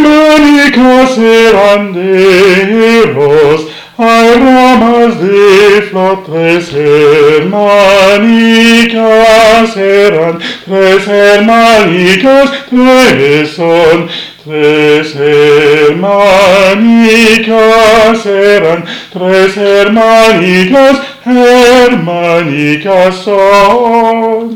Manicas eran de ros, hay ramas de flor, tres hermanicas eran, tres hermanicas, tres son. Tres hermanicas eran, tres hermanicas, hermanicas son.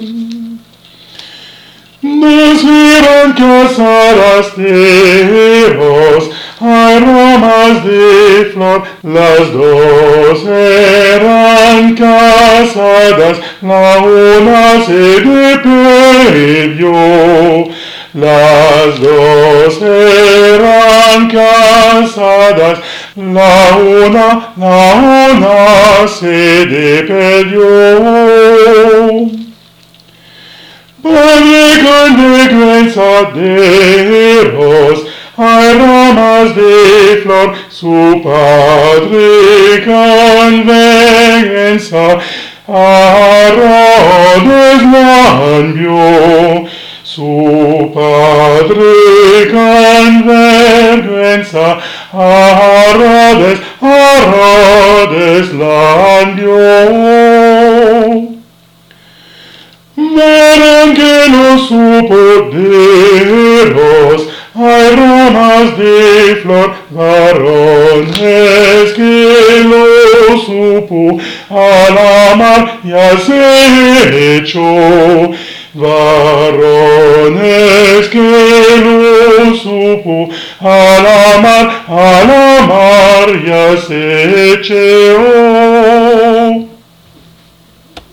Dos eran casadas de ros, hay ramas de flor, las dos eran casadas, la una se perdió. Las dos eran casadas, la una se perdió. Padre con vergüenza de ros, hay ramas de flor, su padre con vergüenza a rodes la envió. Su padre con vergüenza a rodes la envió. Varón que no supo de ros, hay ramas de flor, varones que lo supo, a la mar ya se echó. Varones que lo supo, a la mar ya se echó.